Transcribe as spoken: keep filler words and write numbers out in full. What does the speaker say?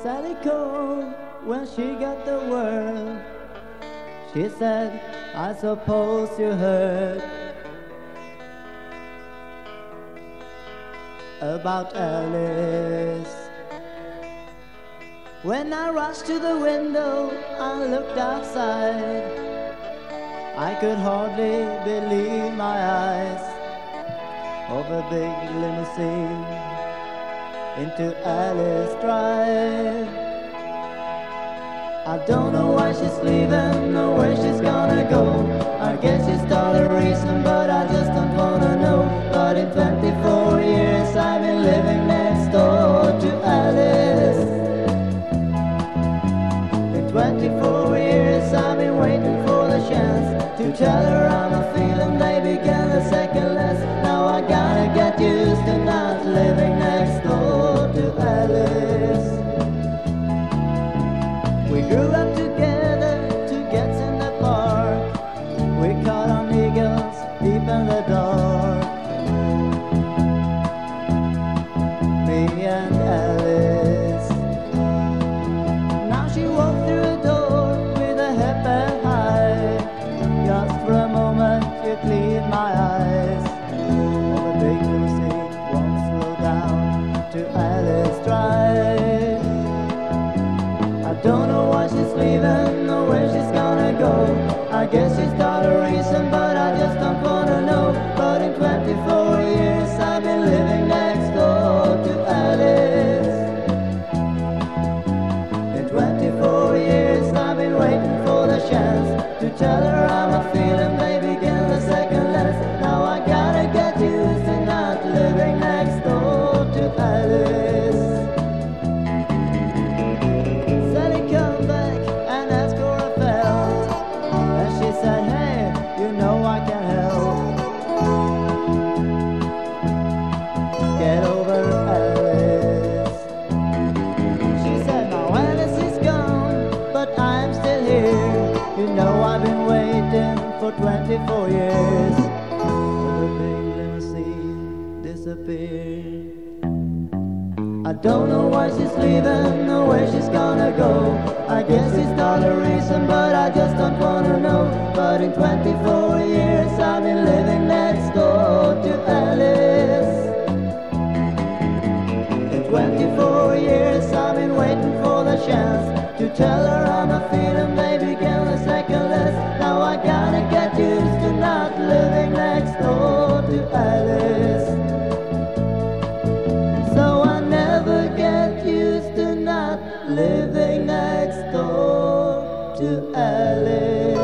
Sally called when she got the word. She said, I suppose you heard about Alice. When I rushed to the window, I looked outside. I could hardly believe my eyes. Of a big limousine into Alice Drive. I don't know why she's leaving or where she's gonna go. I guess she's got a reason, but I just don't wanna know. But in twenty-four years I've been living next door to Alice. In twenty-four years I've been waiting for the chance to tell her I'm a feeling they began a second less. Now I gotta get used to not living next door to Alice. We grew up together, two gets in the park. We caught on eagles deep in the dark. Me and Alice. Now she walked through a door with a hip held high. Just for a moment you cleared my eyes. Oh, the big limousine won't slow down to Alice Drive. I don't know why she's leaving or where she's gonna go. I guess she's got a reason, but I just don't wanna know. But in twenty-four years I've been living next door to Alice. In twenty-four years I've been waiting for the chance to tell her I'm a feeling they begin the second less. Now I gotta get used to not living next door to Alice. Sally come back and asked for a felt, and she said, hey, you know I can help. Get over Alice. She said, now Alice is gone, but I'm still here. You know I've been waiting for twenty-four years. The big limousine disappeared. I don't know why she's leaving or where she's gonna go. I guess she's got a reason, but I just don't wanna know. But in twenty-four years I've been living next door to Alice. In twenty-four years I've been waiting for the chance to tell her I'm a feeling they began a second less. Now I gotta get used to not living next door to Alice. So I never get used to not living next door to Alice.